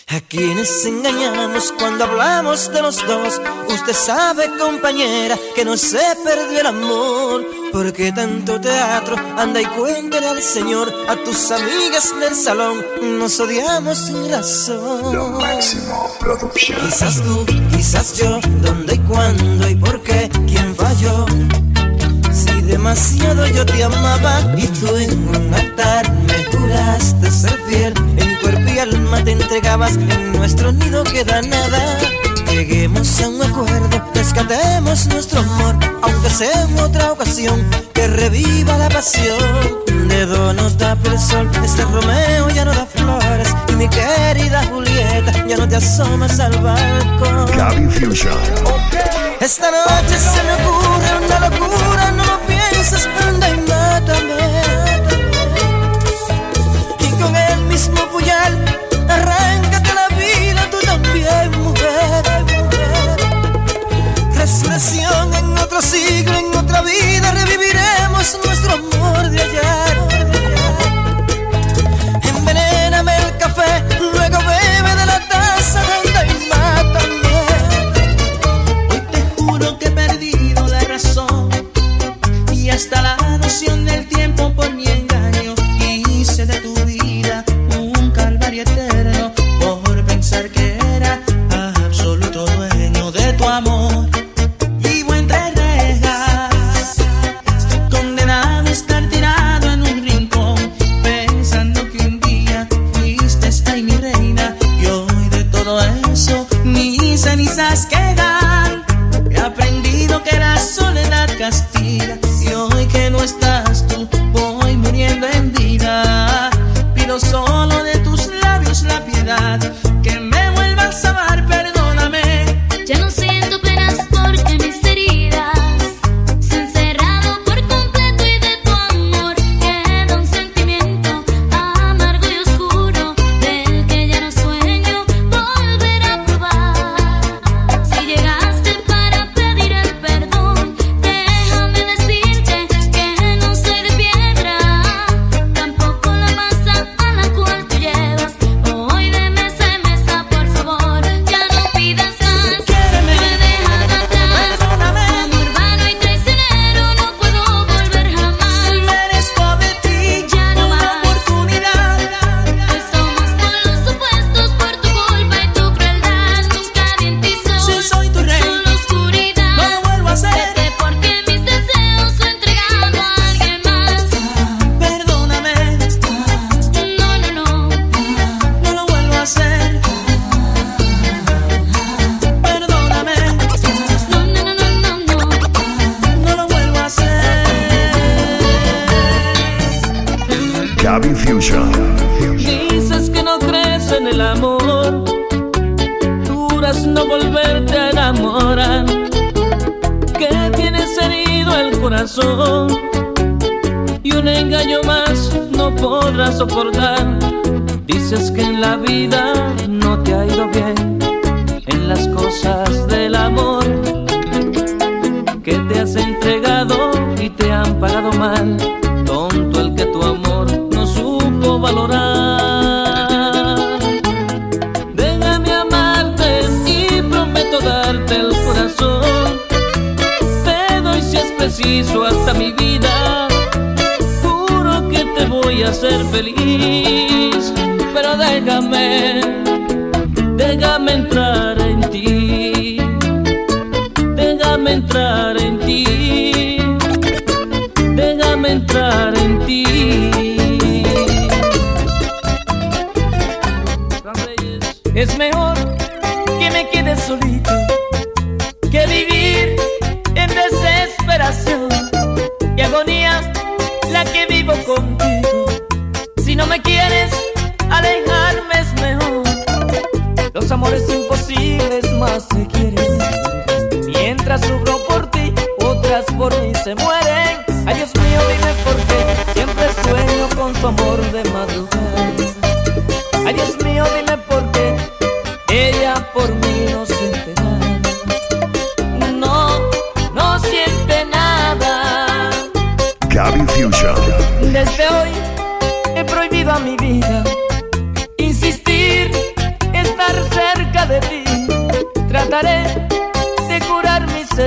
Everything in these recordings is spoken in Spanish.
¿A quienes engañamos cuando hablamos de los dos? Usted sabe, compañera, que no se perdió el amor. ¿Por qué tanto teatro? Anda y cuéntale al Señor. A tus amigas del salón nos odiamos sin razón. Lo Máximo Producción. Quizás tú, quizás yo, ¿dónde y cuándo y por qué? ¿Quién falló? Si demasiado yo te amaba y tú en un altar me juraste ser fiel, en cuerpo y alma te entregabas, en nuestro nido queda nada. Lleguemos a un acuerdo, rescatemos nuestro amor, aunque sea en otra ocasión, que reviva la pasión. Dedo no tapa el sol, este Romeo ya no da flores, y mi querida Julieta ya no te asomas al balcón. Gaby Fusion. Esta noche se me ocurre una locura, no lo pienses, anda y mátame. Y con el mismo puñal, arráncate la vida, tú también, mujer. Resurrección en otro siglo, en otra vida, reviviremos nuestro amor de ayer. Envenéname el café, luego bebe de la taza, anda y mátame. Que he perdido la razón y hasta la noción del tiempo por mi engaño. Hice de tu vida un calvario eterno por pensar que era absoluto dueño de tu amor. Vivo entre rejas, condenado a estar tirado en un rincón, pensando que un día fuiste esta y mi reina, y hoy de todo eso mis cenizas quedan. He aprendido que la soledad castiga, y hoy que no estás tú voy muriendo en vida. Pido solo de tus labios la piedad, que me vuelvas a amar, perdóname. Ya no siento penas porque mis heridas se han cerrado por completo, y de tu amor queda un sentimiento amargo y oscuro, del que ya no sueño volver a probar. Si llegaste para pedir el perdón, déjame decirte que no soy de piedra, tampoco la masa a la cual tú llevas. Hoy de mesa en mesa, por favor, ya no pidas más. Quiéreme, Me dejas atrás, perdóname. como urbano y traicionero no puedo volver jamás. Merezco de ti Ya no una más. oportunidad. Somos por los opuestos, por tu culpa y tu crueldad. Nunca vi en ti sol, Si soy tu rey, solo oscuridad. no lo vuelvo a hacer. Vete porque mis deseos lo he entregado a alguien más. Perdóname, No, no, no. no lo vuelvo a hacer. Perdóname, No, no, no, no, no, no. no lo vuelvo a hacer. Gaby Fusion. Dices que no crees en el amor, juras no volverte a enamorar, que tienes herido el corazón y un engaño más no podrás soportar. Dices que en la vida no te ha ido bien, en las cosas del amor, que te has entregado y te han pagado mal. Tonto el que tu amor no supo valorar. Déjame amarte y prometo darte el corazón. Te doy si es preciso hasta mi vida. Juro que te voy a hacer feliz. Pero déjame entrar en ti. Déjame entrar en ti. Déjame entrar en ti. Es mejor que me quede solito que vivir en desesperación y agonía la que vivo contigo. Si no me quieres, alejarme es mejor. Los amores imposibles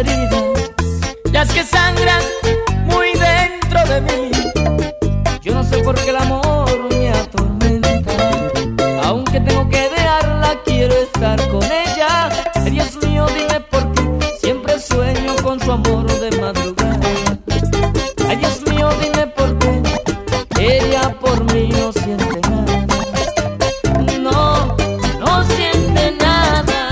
heridas, las que sangran muy dentro de mí. Yo no sé por qué el amor me atormenta, aunque tengo que dejarla, quiero estar con ella. Dios mío, dime por qué siempre sueño con su amor de madrugada. Ay, Dios mío, dime por qué ella por mí no siente nada. No, no siente nada.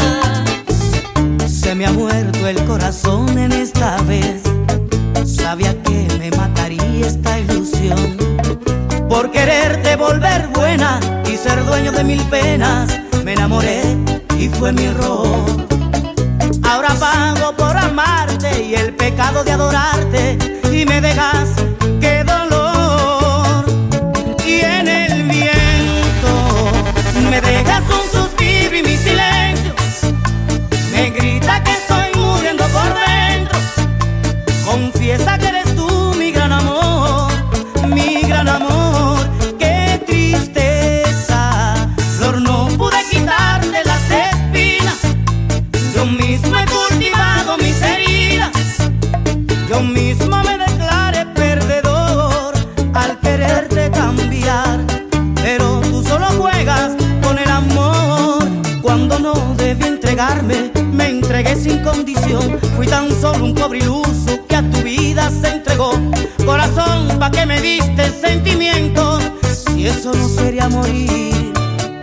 Se me ha muerto el corazón en esta vez. Sabía que me mataría esta ilusión. Por quererte volver buena y ser dueño de mil penas, me enamoré y fue mi error. Ahora pago por amarte y el pecado de adorarte, y me dejas, qué dolor. Y en el viento me dejas un suspiro y mi silencio me grita que estoy muriendo por dentro. Confiesa que eres tú mi gran amor, mi gran amor. Qué tristeza, Flor, no pude quitarte las espinas. Yo mismo he cultivado mis heridas. Yo mismo me declaré perdedor al quererte cambiar. Pero tú solo juegas con el amor. Cuando no debí entregarme, me entregué sin condición. Fui tan solo un pobre iluso que a tu vida se entregó. Corazón, ¿pa' qué me diste sentimientos si eso no sería morir?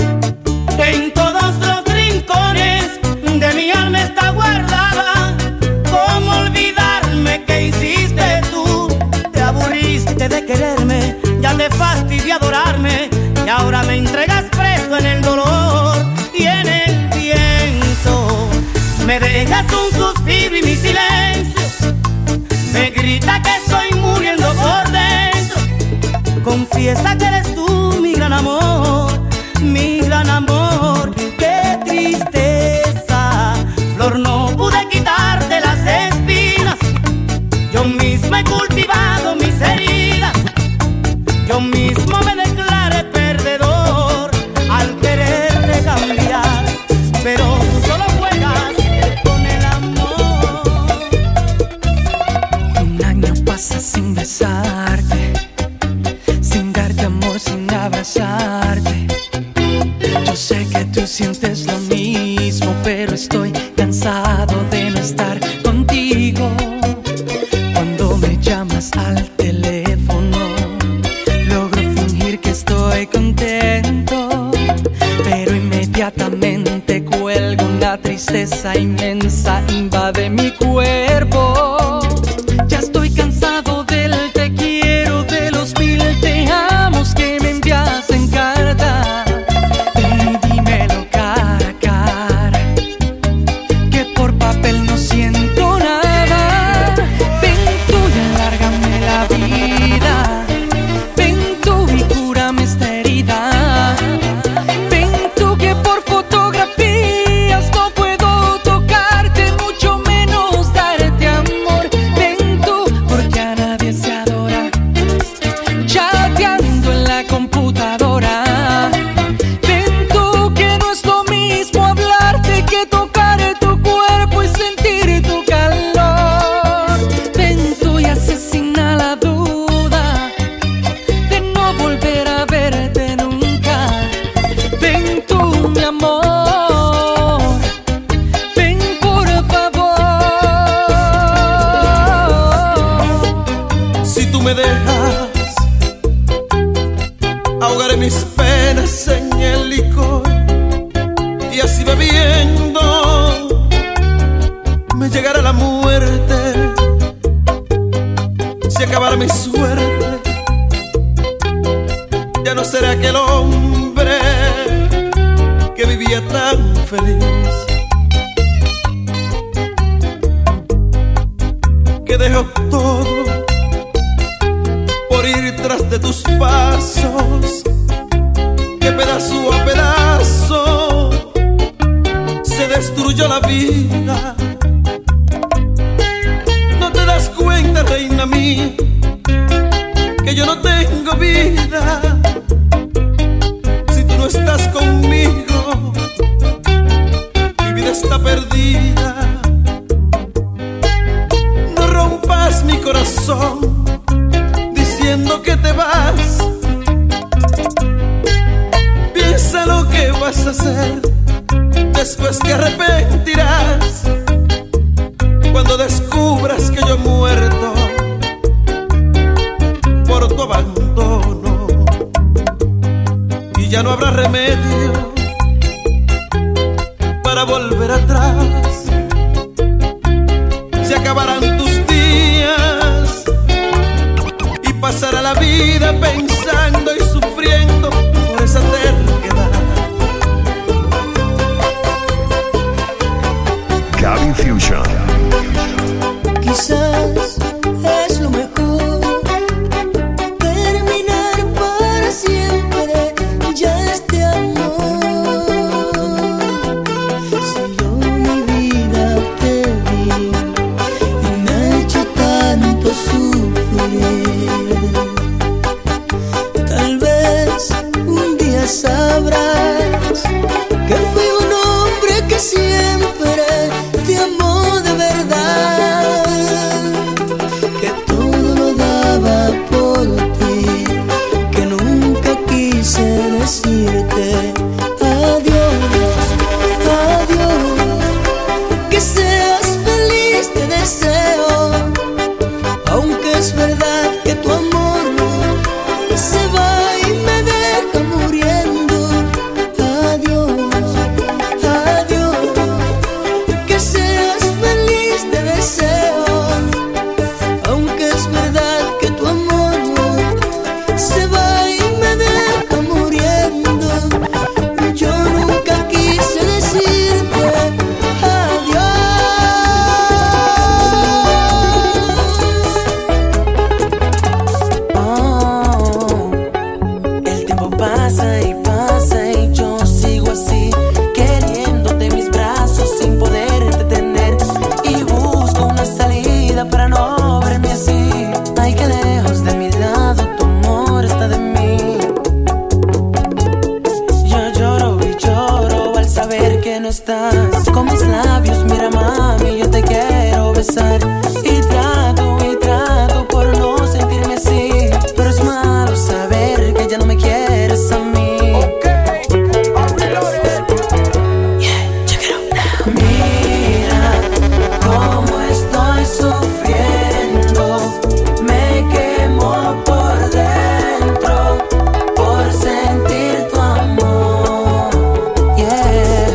En todos los rincones de mi alma está guardada. ¿Cómo olvidarme que hiciste tú? Te aburriste de quererme, ya te fastidié adorarme, y ahora me entregas preso en el dolor. Y en el viento me dejas un suspiro y mi silencio me grita que estoy muriendo por dentro. Confiesa que eres tú mi gran amor, mi gran amor. Qué tristeza, Flor, no pude quitarte las espinas. Yo mismo he cultivado mis heridas. Yo mismo me declaré perdedor al quererte cambiar. Pero tú solo juegas con el amor. Un año pasa sin besarte, sin darte amor, sin abrazarte. Yo sé que tú sientes lo mismo, pero estoy cansado de no estar contigo. Cuando me llamas al teléfono, logro fingir que estoy contento, pero inmediatamente cuelgo. Una tristeza inmensa invade mi cuerpo. Ya estoy cansado del te quiero, de los mil te amos que me envías en carta. Ven y dímelo cara a cara, que por papel no siento nada. Ven tú y alárgame la vida. Ven tú y cúrame esta herida. Ven tú que por fotografías no puedo tocarte, mucho menos darte amor. Ven tú porque a nadie se adora chateando en la computadora. Ven tú que no es lo mismo hablarte que tocar tu cuerpo y sentir tu calor. Ven tú y asesina la duda de no volver a verte nunca. Ven tú, mi amor, ven por favor. Si tú me dejas, ahogaré mis penas en el licor, y así bebiendo me llegará la muerte. Si acabara mi suerte, ya no seré aquel hombre que vivía tan feliz, que dejó todo por ir tras de tus pasos, que pedazo a pedazo se destruyó la vida. No te das cuenta, reina mía, que yo no tengo vida si tú no estás conmigo. Mi vida está perdida. hacer, después te arrepentirás cuando descubras que yo he muerto por tu abandono. Y ya no habrá remedio para volver atrás. Se acabarán tus días y pasará la vida pensando y sufriendo por esa terquedad. Gaby Fusion. Quizás es lo mejor terminar para siempre ya este amor. Si yo mi vida te di y me ha hecho tanto sufrir, tal vez un día sabrás que fui un hombre que siempre te amó de verdad, que todo lo daba por ti, que nunca quise decirte adiós, adiós, que seas feliz te deseo, aunque es verdad que tu amor se va y me deja muriendo. Adiós, adiós, que seas feliz te deseo, aunque es verdad que tu amor se va y me deja muriendo. Yo nunca quise decirte adiós. Oh, el tiempo pasa y yo sigo así, queriéndote en mis brazos sin poderte tener, y busco una salida para no verme así. Ay, que lejos de mi lado tu amor está de mí. Yo lloro y lloro al saber que no estás. Con mis labios, mira mami, yo te quiero besar, y trato por no sentirme así, pero es malo saber que ya no me quieres a mí. Mira cómo estoy sufriendo, me quemo por dentro por sentir tu amor. Yeah.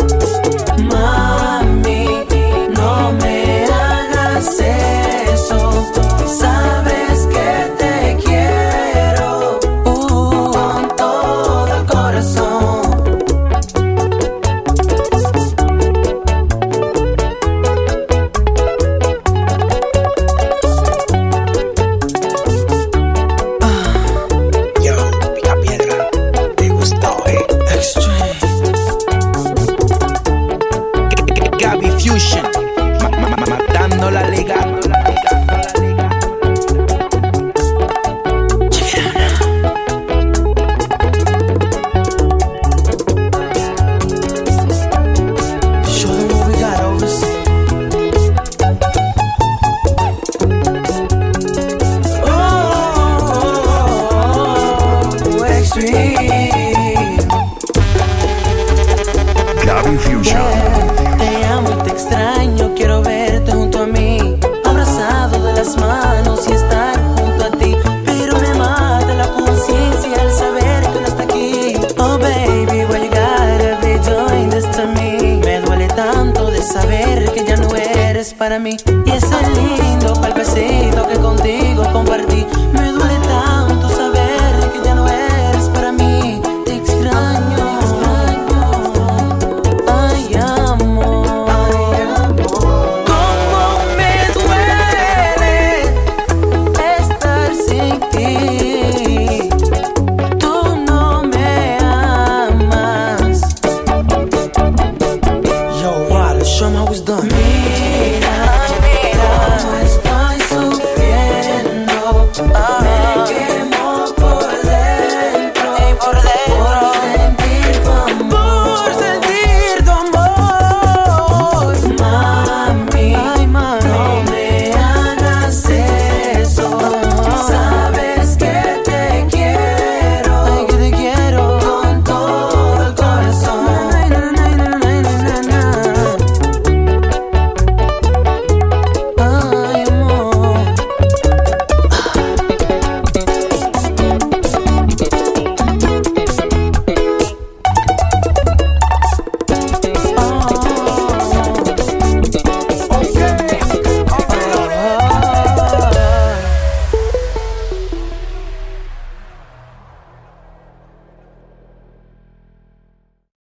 Mami, no me hagas eso, sabes que te quiero con todo el corazón. Yo, pica piedra, te gustó, Gaby Fusion, matando la liga. Show them what we got, Ovis. Oh, extreme. Gaby Fusion. Te amo y te extraño, quiero verte junto a mí, abrazado de las manos y estar junto a ti, pero me mata la conciencia al saber que no está aquí. Oh baby, why you gotta be doing this to me? Me duele tanto de saber que ya no eres para mí.